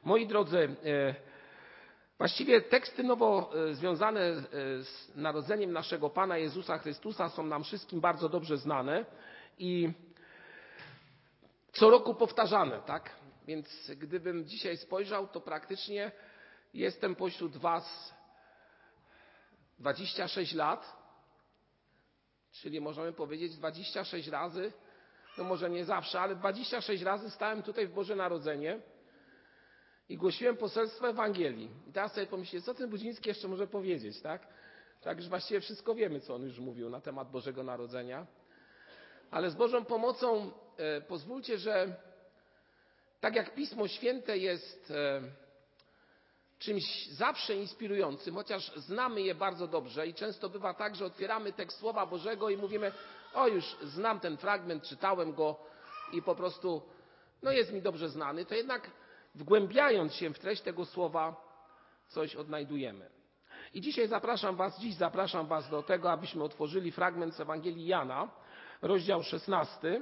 Moi drodzy, właściwie teksty nowo związane z narodzeniem naszego Pana Jezusa Chrystusa są nam wszystkim bardzo dobrze znane i co roku powtarzane, tak? Więc gdybym dzisiaj spojrzał, to praktycznie jestem pośród Was 26 lat, czyli możemy powiedzieć 26 razy, no może nie zawsze, ale 26 razy stałem tutaj w Boże Narodzenie i głosiłem poselstwo Ewangelii. I teraz sobie pomyślcie, co ten Budziński jeszcze może powiedzieć, tak? Tak już właściwie wszystko wiemy, co on już mówił na temat Bożego Narodzenia. Ale z Bożą pomocą pozwólcie, że tak jak Pismo Święte jest czymś zawsze inspirującym, chociaż znamy je bardzo dobrze i często bywa tak, że otwieramy tekst Słowa Bożego i mówimy, o już znam ten fragment, czytałem go i po prostu no jest mi dobrze znany, to jednak wgłębiając się w treść tego słowa coś odnajdujemy. I dziś zapraszam Was do tego, abyśmy otworzyli fragment z Ewangelii Jana, rozdział 16.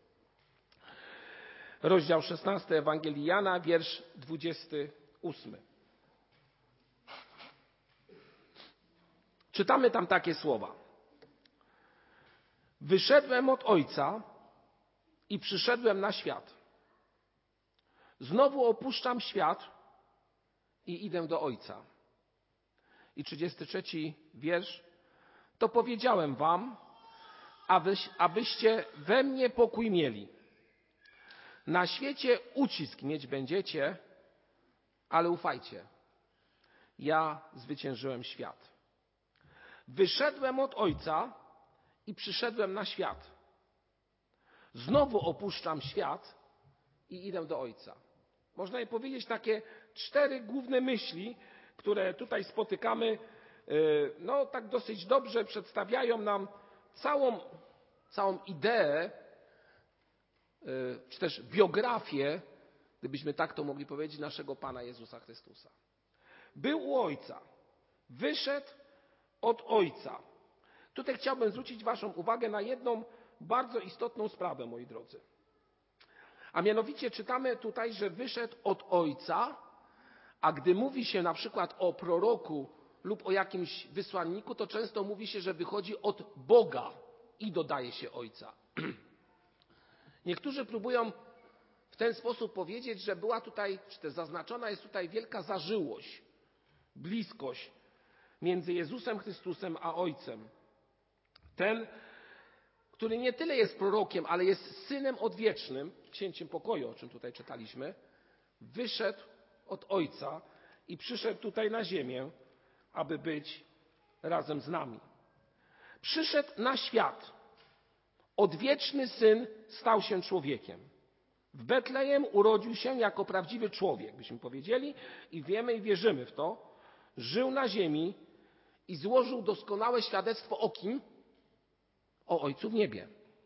Rozdział 16 Ewangelii Jana, wiersz 28. Czytamy tam takie słowa. Wyszedłem od Ojca i przyszedłem na świat. Znowu opuszczam świat i idę do Ojca. I 33 wiersz. To powiedziałem wam, abyście we mnie pokój mieli. Na świecie ucisk mieć będziecie, ale ufajcie. Ja zwyciężyłem świat. Wyszedłem od Ojca i przyszedłem na świat. Znowu opuszczam świat i idę do Ojca. Można je powiedzieć takie 4 główne myśli, które tutaj spotykamy, no tak dosyć dobrze przedstawiają nam całą ideę, czy też biografię, gdybyśmy tak to mogli powiedzieć, naszego Pana Jezusa Chrystusa. Był u Ojca, wyszedł od Ojca. Tutaj chciałbym zwrócić Waszą uwagę na jedną bardzo istotną sprawę, moi drodzy. A mianowicie czytamy tutaj, że wyszedł od Ojca, a gdy mówi się na przykład o proroku lub o jakimś wysłanniku, to często mówi się, że wychodzi od Boga i dodaje się Ojca. Niektórzy próbują w ten sposób powiedzieć, że była tutaj, czy też zaznaczona jest tutaj wielka zażyłość, bliskość między Jezusem Chrystusem a Ojcem. Ten, który nie tyle jest prorokiem, ale jest Synem Odwiecznym, Księciem Pokoju, o czym tutaj czytaliśmy, wyszedł od Ojca i przyszedł tutaj na ziemię, aby być razem z nami. Przyszedł na świat. Odwieczny Syn stał się człowiekiem. W Betlejem urodził się jako prawdziwy człowiek, byśmy powiedzieli, i wiemy i wierzymy w to. Żył na ziemi i złożył doskonałe świadectwo o kim? O Ojcu w niebie.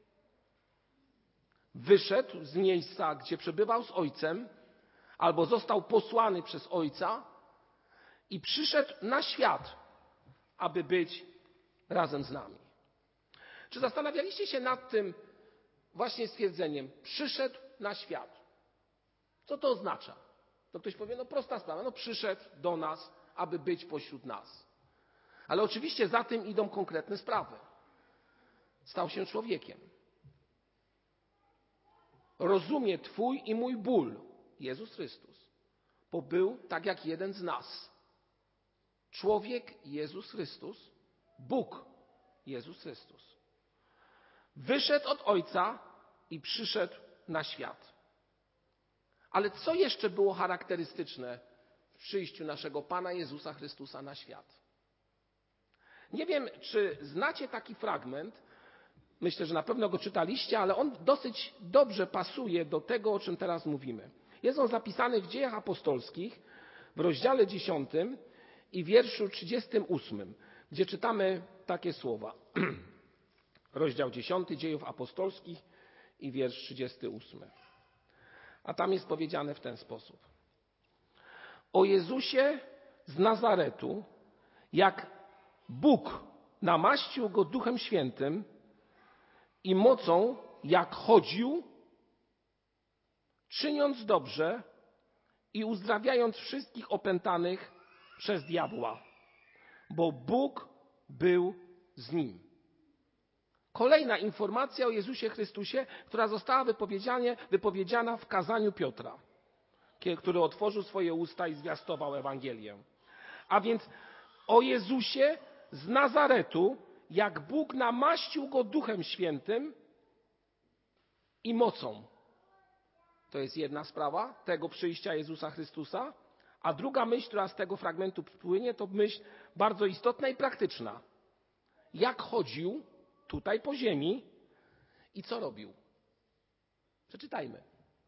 Wyszedł z miejsca, gdzie przebywał z Ojcem, albo został posłany przez Ojca i przyszedł na świat, aby być razem z nami. Czy zastanawialiście się nad tym właśnie stwierdzeniem, przyszedł na świat? Co to oznacza? To ktoś powie, no prosta sprawa, no przyszedł do nas, aby być pośród nas. Ale oczywiście za tym idą konkretne sprawy. Stał się człowiekiem. Rozumie Twój i mój ból, Jezus Chrystus, bo był tak jak jeden z nas. Człowiek Jezus Chrystus, Bóg Jezus Chrystus. Wyszedł od Ojca i przyszedł na świat. Ale co jeszcze było charakterystyczne w przyjściu naszego Pana Jezusa Chrystusa na świat? Nie wiem, czy znacie taki fragment, myślę, że na pewno go czytaliście, ale on dosyć dobrze pasuje do tego, o czym teraz mówimy. Jest on zapisany w Dziejach Apostolskich w rozdziale 10 i wierszu 38, gdzie czytamy takie słowa. Rozdział 10 Dziejów Apostolskich i wiersz 38. A tam jest powiedziane w ten sposób. O Jezusie z Nazaretu, jak Bóg namaścił go Duchem Świętym i mocą, jak chodził, czyniąc dobrze i uzdrawiając wszystkich opętanych przez diabła, bo Bóg był z nim. Kolejna informacja o Jezusie Chrystusie, która została wypowiedziana w kazaniu Piotra, który otworzył swoje usta i zwiastował Ewangelię. A więc o Jezusie z Nazaretu, jak Bóg namaścił go Duchem Świętym i mocą. To jest jedna sprawa tego przyjścia Jezusa Chrystusa. A druga myśl, która z tego fragmentu płynie, to myśl bardzo istotna i praktyczna. Jak chodził tutaj po ziemi i co robił? Przeczytajmy.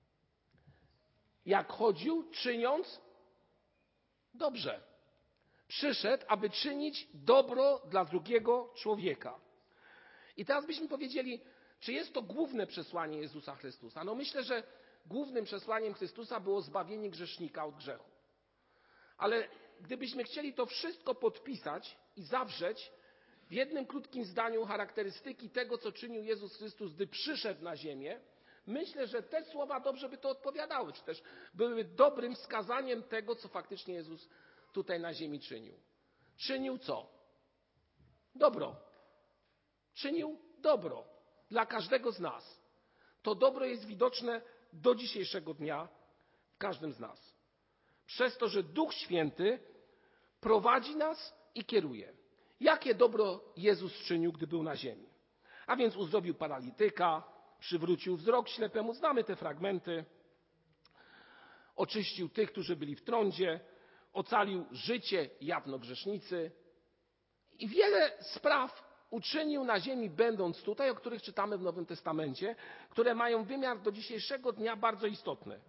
Jak chodził, czyniąc dobrze. Przyszedł, aby czynić dobro dla drugiego człowieka. I teraz byśmy powiedzieli, czy jest to główne przesłanie Jezusa Chrystusa? No myślę, że głównym przesłaniem Chrystusa było zbawienie grzesznika od grzechu. Ale gdybyśmy chcieli to wszystko podpisać i zawrzeć w jednym krótkim zdaniu charakterystyki tego, co czynił Jezus Chrystus, gdy przyszedł na ziemię, myślę, że te słowa dobrze by to odpowiadały, czy też były dobrym wskazaniem tego, co faktycznie Jezus tutaj na ziemi czynił. Czynił co? Dobro. Czynił dobro dla każdego z nas. To dobro jest widoczne do dzisiejszego dnia w każdym z nas. Przez to, że Duch Święty prowadzi nas i kieruje. Jakie dobro Jezus czynił, gdy był na ziemi? A więc uzdrowił paralityka, przywrócił wzrok ślepemu, znamy te fragmenty, oczyścił tych, którzy byli w trądzie, ocalił życie jawnogrzesznicy i wiele spraw uczynił na ziemi, będąc tutaj, o których czytamy w Nowym Testamencie, które mają wymiar do dzisiejszego dnia bardzo istotny.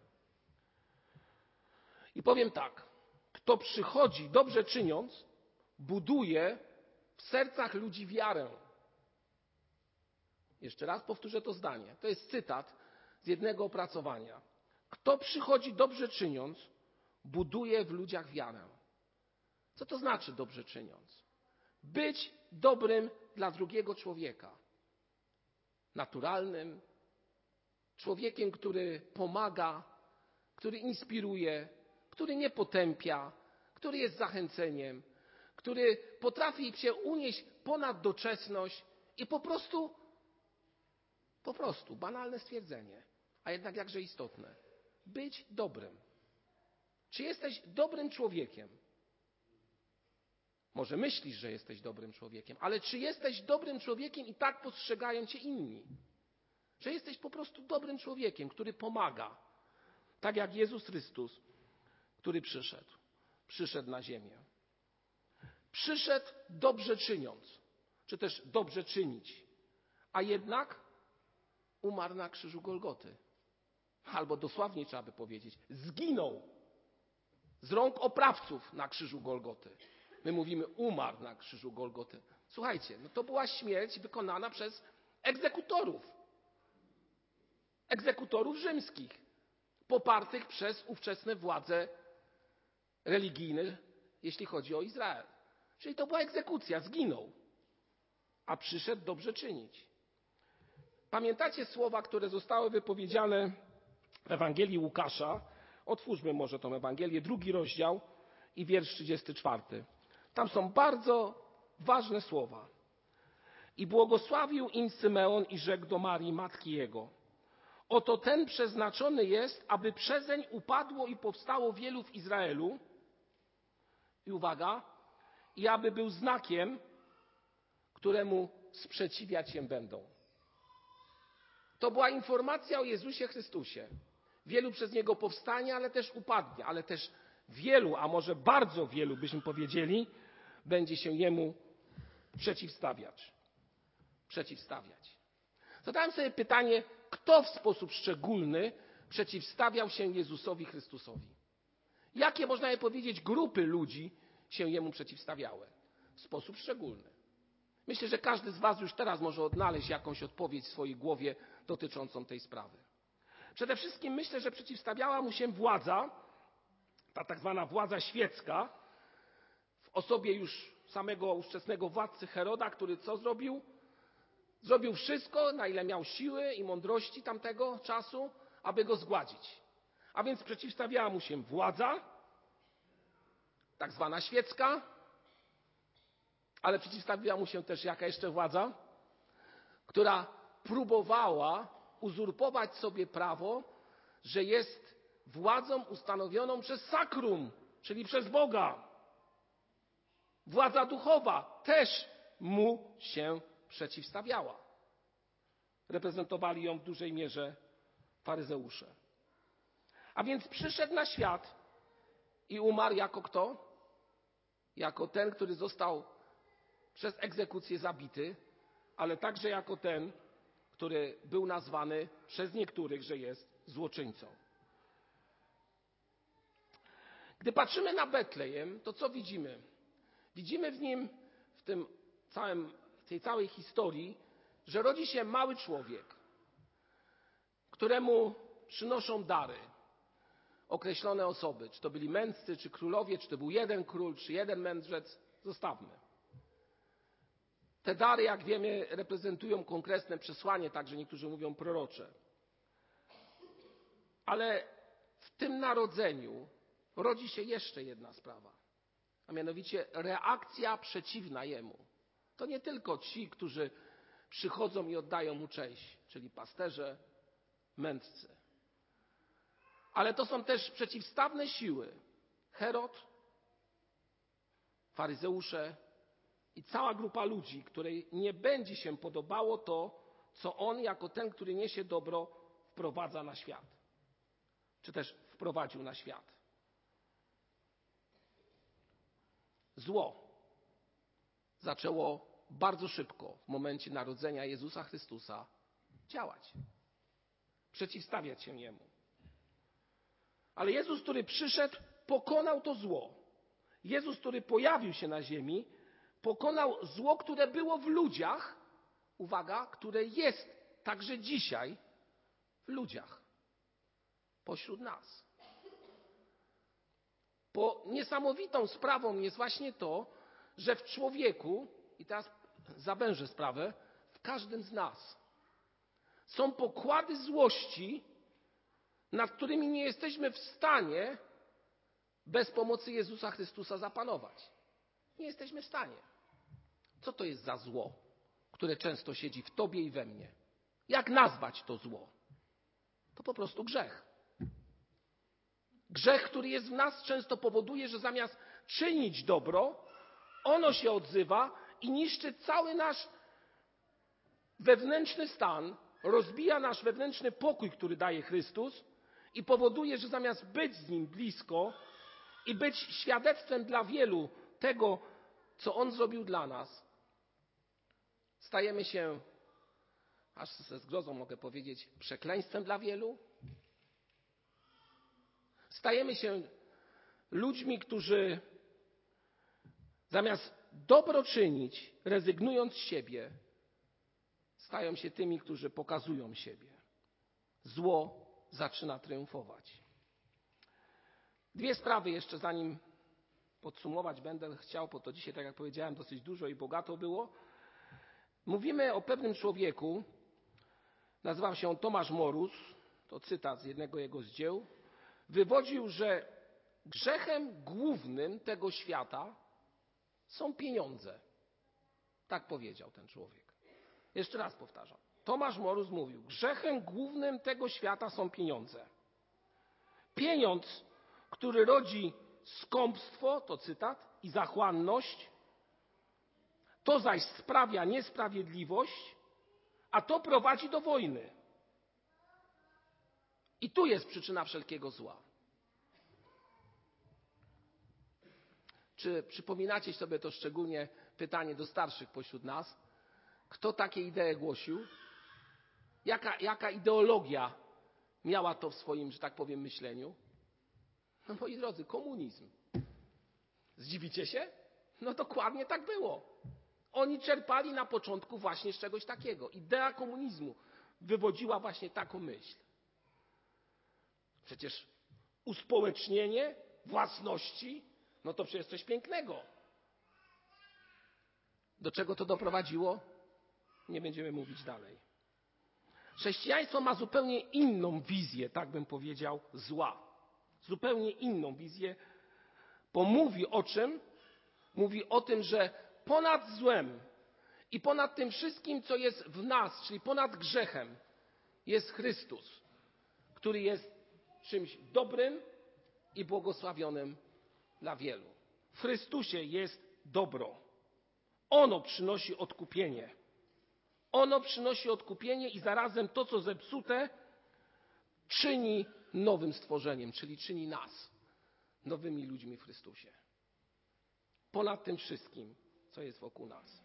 I powiem tak, kto przychodzi dobrze czyniąc, buduje w sercach ludzi wiarę. Jeszcze raz powtórzę to zdanie. To jest cytat z jednego opracowania. Kto przychodzi dobrze czyniąc, buduje w ludziach wiarę. Co to znaczy dobrze czyniąc? Być dobrym dla drugiego człowieka. Naturalnym, człowiekiem, który pomaga, który inspiruje, który nie potępia, który jest zachęceniem, który potrafi się unieść ponad doczesność i po prostu, banalne stwierdzenie, a jednak jakże istotne. Być dobrym. Czy jesteś dobrym człowiekiem? Może myślisz, że jesteś dobrym człowiekiem, ale czy jesteś dobrym człowiekiem i tak postrzegają cię inni? Że jesteś po prostu dobrym człowiekiem, który pomaga. Tak jak Jezus Chrystus, który przyszedł na ziemię. Przyszedł dobrze czyniąc, czy też dobrze czynić, a jednak umarł na krzyżu Golgoty. Albo dosłownie trzeba by powiedzieć, zginął z rąk oprawców na krzyżu Golgoty. My mówimy, umarł na krzyżu Golgoty. Słuchajcie, no to była śmierć wykonana przez egzekutorów rzymskich, popartych przez ówczesne władze religijne, jeśli chodzi o Izrael. Czyli to była egzekucja, zginął, a przyszedł dobrze czynić. Pamiętacie słowa, które zostały wypowiedziane w Ewangelii Łukasza? Otwórzmy może tą Ewangelię, 2 rozdział i wiersz 34. Tam są bardzo ważne słowa. I błogosławił im Symeon i rzekł do Marii, matki jego: oto ten przeznaczony jest, aby przezeń upadło i powstało wielu w Izraelu. I uwaga, i aby był znakiem, któremu sprzeciwiać się będą. To była informacja o Jezusie Chrystusie. Wielu przez Niego powstanie, ale też upadnie, ale też wielu, a może bardzo wielu, byśmy powiedzieli, będzie się Jemu przeciwstawiać. Zadałem sobie pytanie, kto w sposób szczególny przeciwstawiał się Jezusowi Chrystusowi? Jakie, można by powiedzieć, grupy ludzi się Jemu przeciwstawiały? W sposób szczególny. Myślę, że każdy z was już teraz może odnaleźć jakąś odpowiedź w swojej głowie dotyczącą tej sprawy. Przede wszystkim myślę, że przeciwstawiała mu się władza, ta tak zwana władza świecka, w osobie już samego ówczesnego władcy Heroda, który co zrobił? Zrobił wszystko, na ile miał siły i mądrości tamtego czasu, aby go zgładzić. A więc przeciwstawiała mu się władza, tak zwana świecka, ale przeciwstawiła mu się też jaka jeszcze władza? Która próbowała uzurpować sobie prawo, że jest władzą ustanowioną przez sakrum, czyli przez Boga. Władza duchowa też mu się przeciwstawiała. Reprezentowali ją w dużej mierze faryzeusze. A więc przyszedł na świat i umarł jako kto? Jako ten, który został przez egzekucję zabity, ale także jako ten, który był nazwany przez niektórych, że jest złoczyńcą. Gdy patrzymy na Betlejem, to co widzimy? Widzimy w nim, w tej całej historii, że rodzi się mały człowiek, któremu przynoszą dary określone osoby. Czy to byli mędrcy, czy królowie, czy to był jeden król, czy jeden mędrzec. Zostawmy. Te dary, jak wiemy, reprezentują konkretne przesłanie, także niektórzy mówią prorocze. Ale w tym narodzeniu rodzi się jeszcze jedna sprawa, a mianowicie reakcja przeciwna jemu. To nie tylko ci, którzy przychodzą i oddają mu cześć, czyli pasterze, mędrcy. Ale to są też przeciwstawne siły. Herod, faryzeusze i cała grupa ludzi, której nie będzie się podobało to, co on jako ten, który niesie dobro, wprowadza na świat. Czy też wprowadził na świat. Zło zaczęło bardzo szybko w momencie narodzenia Jezusa Chrystusa działać. Przeciwstawiać się Jemu. Ale Jezus, który przyszedł, pokonał to zło. Jezus, który pojawił się na ziemi, pokonał zło, które było w ludziach, uwaga, które jest także dzisiaj w ludziach, pośród nas. Bo niesamowitą sprawą jest właśnie to, że w człowieku, i teraz zawężę sprawę, w każdym z nas są pokłady złości, nad którymi nie jesteśmy w stanie bez pomocy Jezusa Chrystusa zapanować. Nie jesteśmy w stanie. Co to jest za zło, które często siedzi w tobie i we mnie? Jak nazwać to zło? To po prostu grzech. Grzech, który jest w nas, często powoduje, że zamiast czynić dobro, ono się odzywa i niszczy cały nasz wewnętrzny stan, rozbija nasz wewnętrzny pokój, który daje Chrystus i powoduje, że zamiast być z Nim blisko i być świadectwem dla wielu tego, co On zrobił dla nas, stajemy się, aż ze zgrozą mogę powiedzieć, przekleństwem dla wielu. Stajemy się ludźmi, którzy zamiast dobro czynić, rezygnując z siebie, stają się tymi, którzy pokazują siebie. Zło zaczyna triumfować. Dwie sprawy jeszcze, zanim podsumować będę chciał, bo to dzisiaj, tak jak powiedziałem, dosyć dużo i bogato było. Mówimy o pewnym człowieku, nazywał się Tomasz Morus, to cytat z jednego jego z dzieł. Wywodził, że grzechem głównym tego świata są pieniądze. Tak powiedział ten człowiek. Jeszcze raz powtarzam. Tomasz Morus mówił, grzechem głównym tego świata są pieniądze. Pieniądz, który rodzi skąpstwo, to cytat, i zachłanność, to zaś sprawia niesprawiedliwość, a to prowadzi do wojny. I tu jest przyczyna wszelkiego zła. Czy przypominacie sobie to szczególnie pytanie do starszych pośród nas? Kto takie idee głosił? Jaka ideologia miała to w swoim, że tak powiem, myśleniu? No moi drodzy, komunizm. Zdziwicie się? No dokładnie tak było. Oni czerpali na początku właśnie z czegoś takiego. Idea komunizmu wywodziła właśnie taką myśl. Przecież uspołecznienie własności, no to przecież coś pięknego. Do czego to doprowadziło? Nie będziemy mówić dalej. Chrześcijaństwo ma zupełnie inną wizję, tak bym powiedział, zła. Zupełnie inną wizję, bo mówi o czym? Mówi o tym, że ponad złem i ponad tym wszystkim, co jest w nas, czyli ponad grzechem, jest Chrystus, który jest czymś dobrym i błogosławionym dla wielu. W Chrystusie jest dobro. Ono przynosi odkupienie. Ono przynosi odkupienie i zarazem to, co zepsute, czyni nowym stworzeniem, czyli czyni nas nowymi ludźmi w Chrystusie. Ponad tym wszystkim, co jest wokół nas.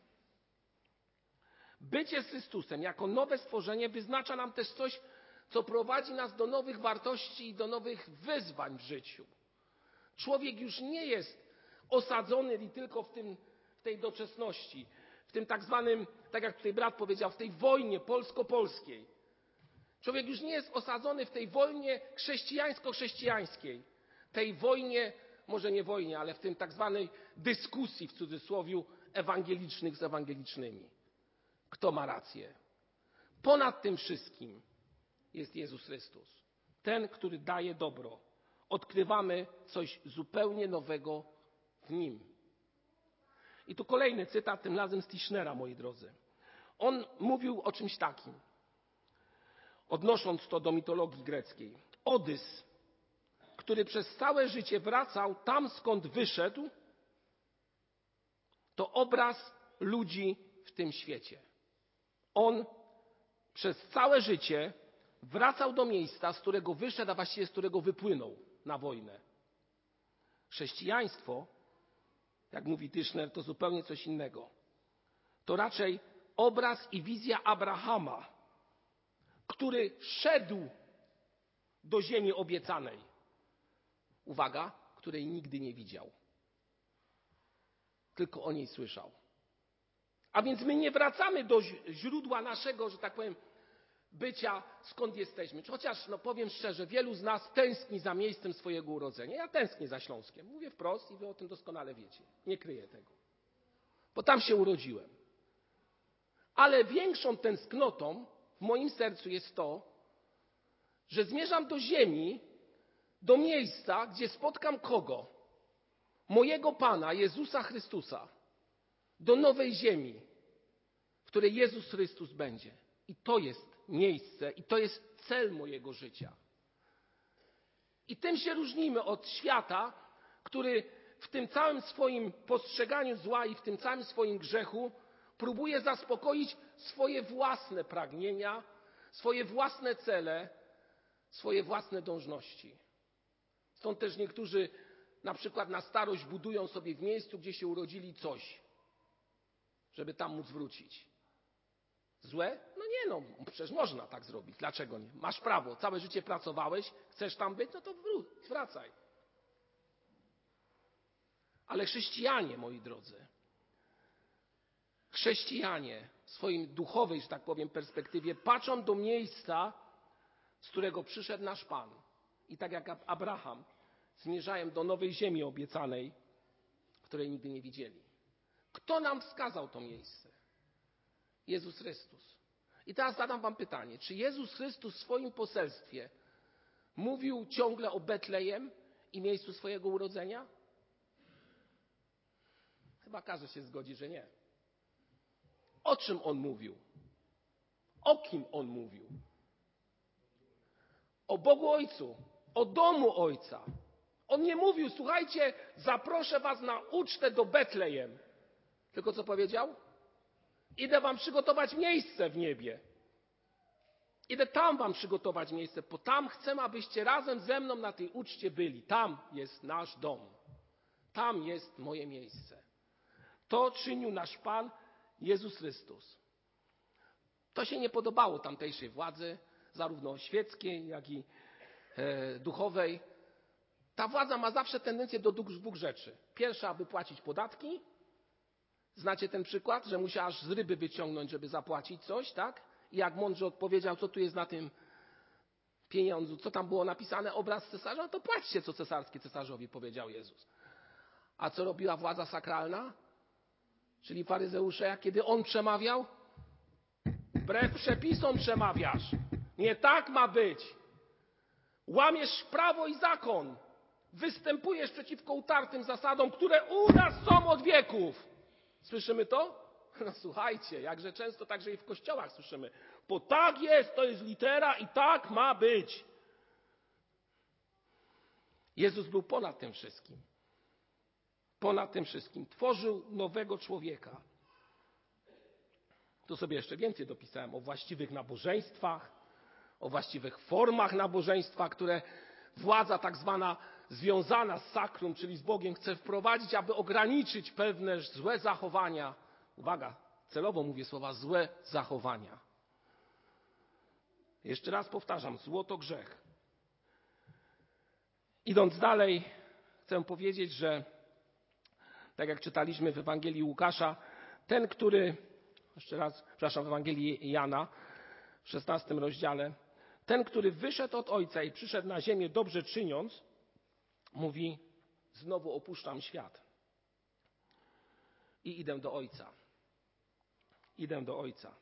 Bycie z Chrystusem jako nowe stworzenie wyznacza nam też coś, co prowadzi nas do nowych wartości i do nowych wyzwań w życiu. Człowiek już nie jest osadzony tylko w tej doczesności, w tym tak zwanym, tak jak tutaj brat powiedział, w tej wojnie polsko-polskiej. Człowiek już nie jest osadzony w tej wojnie chrześcijańsko-chrześcijańskiej. Tej wojnie, może nie wojnie, ale w tym tak zwanej dyskusji, w cudzysłowie, ewangelicznych z ewangelicznymi. Kto ma rację? Ponad tym wszystkim jest Jezus Chrystus. Ten, który daje dobro. Odkrywamy coś zupełnie nowego w Nim. I tu kolejny cytat, tym razem z Tischnera, moi drodzy. On mówił o czymś takim, odnosząc to do mitologii greckiej. Odys, który przez całe życie wracał tam, skąd wyszedł, to obraz ludzi w tym świecie. On przez całe życie wracał do miejsca, z którego wyszedł, a właściwie z którego wypłynął na wojnę. Chrześcijaństwo, jak mówi Tischner, to zupełnie coś innego. To raczej obraz i wizja Abrahama, który szedł do ziemi obiecanej. Uwaga, której nigdy nie widział. Tylko o niej słyszał. A więc my nie wracamy do źródła naszego, że tak powiem, bycia, skąd jesteśmy. Chociaż, powiem szczerze, wielu z nas tęskni za miejscem swojego urodzenia. Ja tęsknię za Śląskiem. Mówię wprost i wy o tym doskonale wiecie. Nie kryję tego. Bo tam się urodziłem. Ale większą tęsknotą w moim sercu jest to, że zmierzam do ziemi, do miejsca, gdzie spotkam kogo? Mojego Pana, Jezusa Chrystusa. Do nowej ziemi, w której Jezus Chrystus będzie. I to jest miejsce, i to jest cel mojego życia. I tym się różnimy od świata, który w tym całym swoim postrzeganiu zła i w tym całym swoim grzechu próbuje zaspokoić swoje własne pragnienia, swoje własne cele, swoje własne dążności. Stąd też niektórzy na przykład na starość budują sobie w miejscu, gdzie się urodzili, coś, żeby tam móc wrócić. Złe? Przecież można tak zrobić. Dlaczego nie? Masz prawo, całe życie pracowałeś, chcesz tam być, no to wracaj. Ale chrześcijanie, moi drodzy, chrześcijanie w swojej duchowej, że tak powiem, perspektywie patrzą do miejsca, z którego przyszedł nasz Pan. I tak jak Abraham, zmierzają do nowej ziemi obiecanej, której nigdy nie widzieli. Kto nam wskazał to miejsce? Jezus Chrystus. I teraz zadam wam pytanie, czy Jezus Chrystus w swoim poselstwie mówił ciągle o Betlejem i miejscu swojego urodzenia? Chyba każdy się zgodzi, że nie. O czym On mówił? O kim On mówił? O Bogu Ojcu, o domu Ojca. On nie mówił, słuchajcie, zaproszę was na ucztę do Betlejem. Tylko co powiedział? Idę wam przygotować miejsce w niebie. Idę tam wam przygotować miejsce, bo tam chcę, abyście razem ze mną na tej uczcie byli. Tam jest nasz dom. Tam jest moje miejsce. To czynił nasz Pan Jezus Chrystus. To się nie podobało tamtejszej władzy, zarówno świeckiej, jak i duchowej. Ta władza ma zawsze tendencję do dwóch rzeczy. Pierwsza, aby płacić podatki. Znacie ten przykład, że musiał aż z ryby wyciągnąć, żeby zapłacić coś, tak? I jak mądrze odpowiedział, co tu jest na tym pieniądzu, co tam było napisane, obraz cesarza, no to płaćcie, co cesarskie cesarzowi, powiedział Jezus. A co robiła władza sakralna? Czyli faryzeusze, kiedy on przemawiał? wbrew przepisom przemawiasz. Nie tak ma być. Łamiesz prawo i zakon. Występujesz przeciwko utartym zasadom, które u nas są od wieków. Słyszymy to? No słuchajcie, jakże często także i w kościołach słyszymy. Bo tak jest, to jest litera i tak ma być. Jezus był ponad tym wszystkim. Ponad tym wszystkim. Tworzył nowego człowieka. Tu sobie jeszcze więcej dopisałem o właściwych nabożeństwach, o właściwych formach nabożeństwa, które władza tak zwana związana z sakrum, czyli z Bogiem, chce wprowadzić, aby ograniczyć pewne złe zachowania. Uwaga, celowo mówię słowa złe zachowania. Jeszcze raz powtarzam, zło to grzech. Idąc dalej, chcę powiedzieć, że tak jak czytaliśmy w Ewangelii Łukasza, ten, który, jeszcze raz, przepraszam, w Ewangelii Jana, w 16 rozdziale, ten, który wyszedł od Ojca i przyszedł na ziemię dobrze czyniąc, mówi, znowu opuszczam świat i idę do Ojca. Idę do Ojca.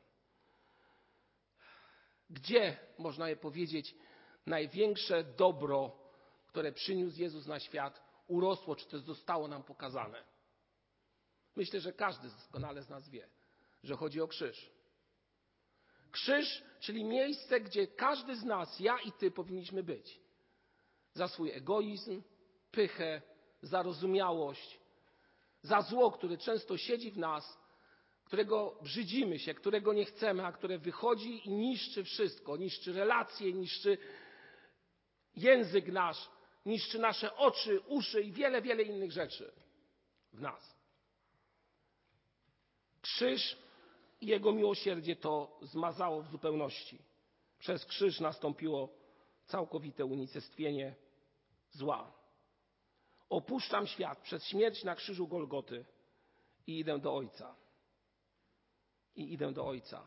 Gdzie, można je powiedzieć, największe dobro, które przyniósł Jezus na świat, urosło, czy też zostało nam pokazane? Myślę, że każdy doskonale z nas wie, że chodzi o krzyż. Krzyż, czyli miejsce, gdzie każdy z nas, ja i ty, powinniśmy być. Za swój egoizm, pychę, zarozumiałość, za zło, które często siedzi w nas, którego brzydzimy się, którego nie chcemy, a które wychodzi i niszczy wszystko. Niszczy relacje, niszczy język nasz, niszczy nasze oczy, uszy i wiele, wiele innych rzeczy w nas. Krzyż i Jego miłosierdzie to zmazało w zupełności. Przez krzyż nastąpiło całkowite unicestwienie zła. Opuszczam świat przez śmierć na krzyżu Golgoty i idę do Ojca. I idę do Ojca.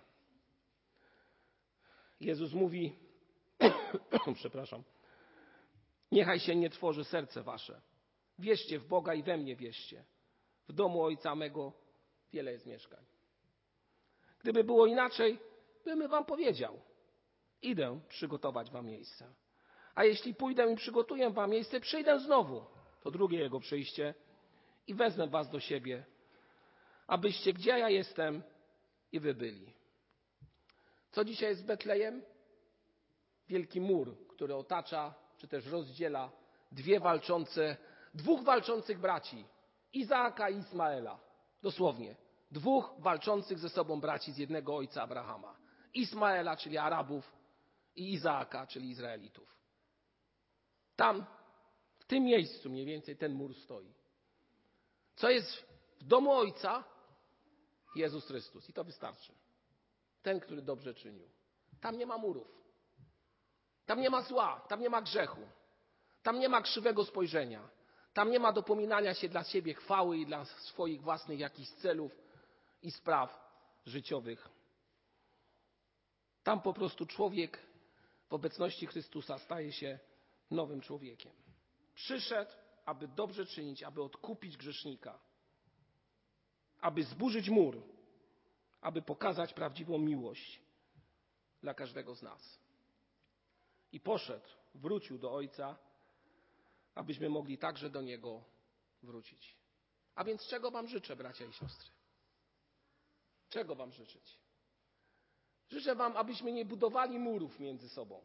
Jezus mówi, przepraszam, niechaj się nie trwoży serce wasze. Wierzcie w Boga i we mnie wierzcie. W domu Ojca mego wiele jest mieszkań. Gdyby było inaczej, bym wam powiedział. Idę przygotować wam miejsce. A jeśli pójdę i przygotuję wam miejsce, przyjdę znowu. To drugie Jego przyjście i wezmę was do siebie, abyście gdzie ja jestem i wy byli. Co dzisiaj jest Betlejem? Wielki mur, który otacza, czy też rozdziela dwóch walczących braci, Izaaka i Ismaela. Dosłownie. Dwóch walczących ze sobą braci z jednego ojca Abrahama. Ismaela, czyli Arabów, i Izaaka, czyli Izraelitów. Tam, w tym miejscu mniej więcej ten mur stoi. Co jest w domu Ojca? Jezus Chrystus. I to wystarczy. Ten, który dobrze czynił. Tam nie ma murów. Tam nie ma zła. Tam nie ma grzechu. Tam nie ma krzywego spojrzenia. Tam nie ma dopominania się dla siebie chwały i dla swoich własnych jakichś celów i spraw życiowych. Tam po prostu człowiek w obecności Chrystusa staje się nowym człowiekiem. Przyszedł, aby dobrze czynić, aby odkupić grzesznika, aby zburzyć mur, aby pokazać prawdziwą miłość dla każdego z nas. I poszedł, wrócił do Ojca, abyśmy mogli także do Niego wrócić. A więc czego wam życzę, bracia i siostry? Czego wam życzyć? Życzę wam, abyśmy nie budowali murów między sobą.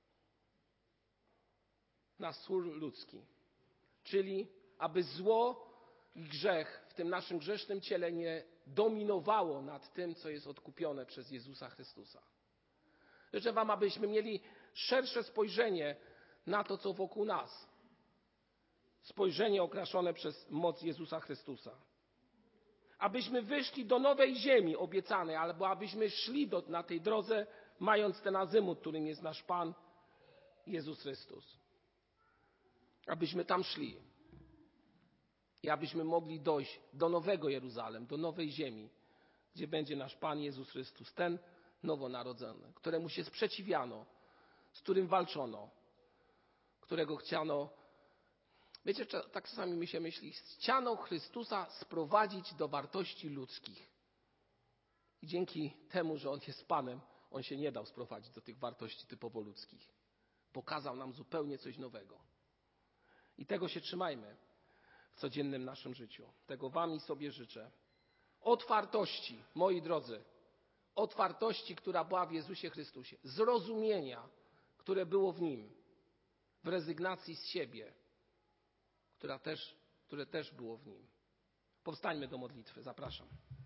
Na swór ludzki. Czyli aby zło i grzech w tym naszym grzesznym ciele nie dominowało nad tym, co jest odkupione przez Jezusa Chrystusa. Życzę wam, abyśmy mieli szersze spojrzenie na to, co wokół nas. Spojrzenie okraszone przez moc Jezusa Chrystusa. Abyśmy wyszli do nowej ziemi obiecanej, albo abyśmy szli na tej drodze, mając ten azymut, którym jest nasz Pan Jezus Chrystus. Abyśmy tam szli. I abyśmy mogli dojść do nowego Jeruzalem, do nowej ziemi, gdzie będzie nasz Pan Jezus Chrystus, ten nowonarodzony, któremu się sprzeciwiano, z którym walczono, którego chciano, wiecie, tak czasami mi się myśli, chciano Chrystusa sprowadzić do wartości ludzkich. I dzięki temu, że On jest Panem, On się nie dał sprowadzić do tych wartości typowo ludzkich. Pokazał nam zupełnie coś nowego. I tego się trzymajmy w codziennym naszym życiu. Tego wam i sobie życzę. Otwartości, moi drodzy. Otwartości, która była w Jezusie Chrystusie. Zrozumienia, które było w Nim. W rezygnacji z siebie, które też było w Nim. Powstańmy do modlitwy. Zapraszam.